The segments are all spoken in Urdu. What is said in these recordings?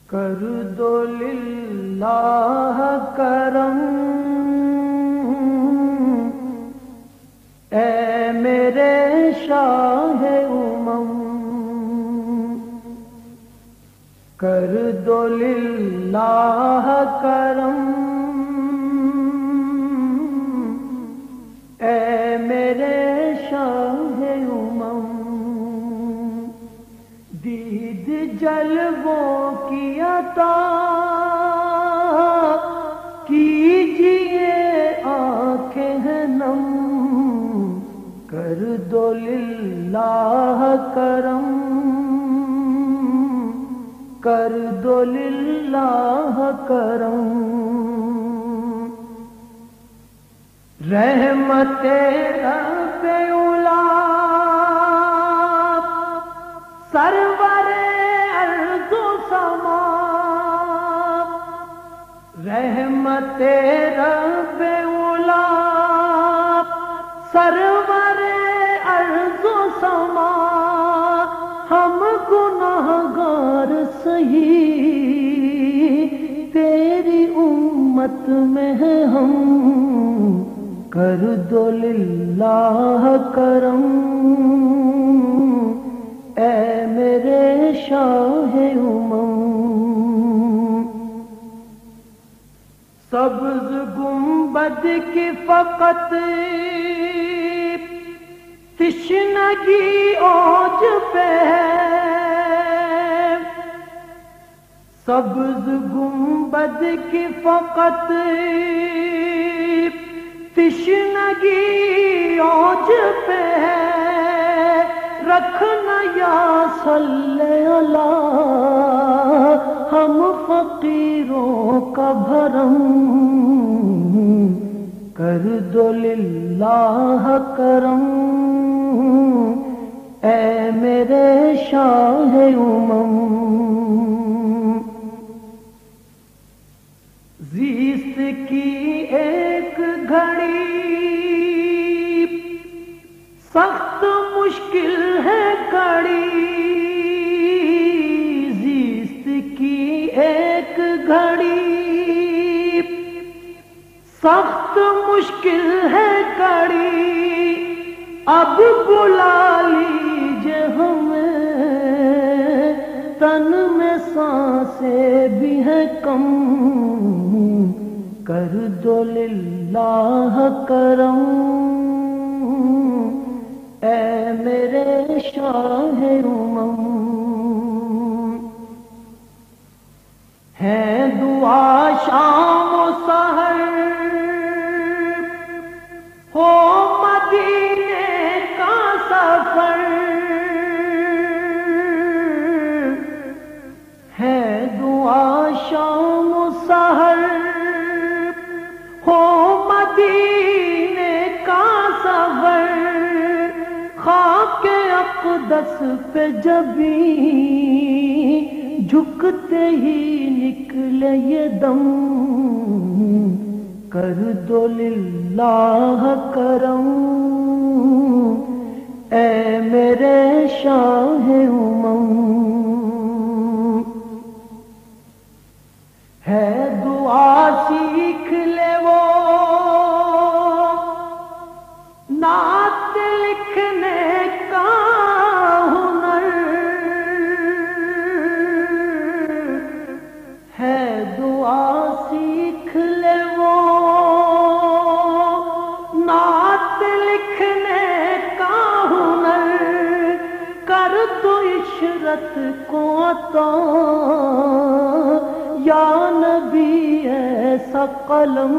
کر دو للہ کرم، اے میرے شاہ امم، کر دو للہ کرم، اے میرے شاہ امم، دید جلووں کی عطا کیجئے آنکھیں ہیں نم، کر دو للہ کرم، کر دو للہ کرم، رحمت رب اولا سرور ارض و سما، رحمت رب اولا سرور ارض و سما، ہم گناہگار سہی تیری امت میں ہیں ہم، کر دو للہ کرم، اے میرے شاہ امم، سبز گنبد کی فقط تشنگی اوج پہ ہے، سبز گنبد کی فقط تشنگی اوج پہ ہے، رکھنا یا صلی اللہ ہم فقیروں کا بھرم، کر دو للہ کرم، اے میرے شاہ امم، زیست کی ایک گھڑی سخت مشکل ہے کڑی، زیست کی ایک گھڑی سخت مشکل ہے کڑی، اب بلا لیجئے ہمیں تن میں سانسیں بھی ہیں کم، کر دو للہ کرم، اے میرے شاہ امم، ہے دعا شام و سحر ہو مدینے کا سفر، ہے دعا شام و سحر ہو مدینے کا سفر، خاک اقدس پہ جبیں جھکتے ہی نکلے یہ دم، کر دو للہ کرم، اے میرے شاہ امم، ہے دعا سیکھ لے وہ نعت لکھنے کا ہنر، ہے دعا سیکھ لے وہ نعت لکھنے کا ہنر، کر دو عشرت کو عطا یا نبی ایسا قلم،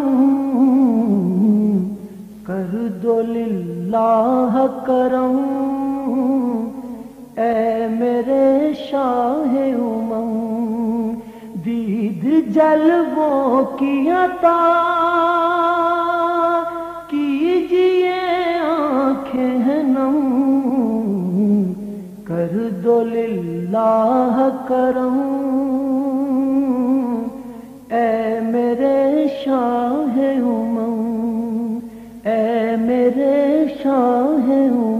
کر دو للہ کرم، اے میرے شاہ امم، دید جلووں کی عطا کیجئے آنکھیں ہیں نم، کر دو للہ کرم، اے میرے شاہ امم، اے میرے شاہ امم۔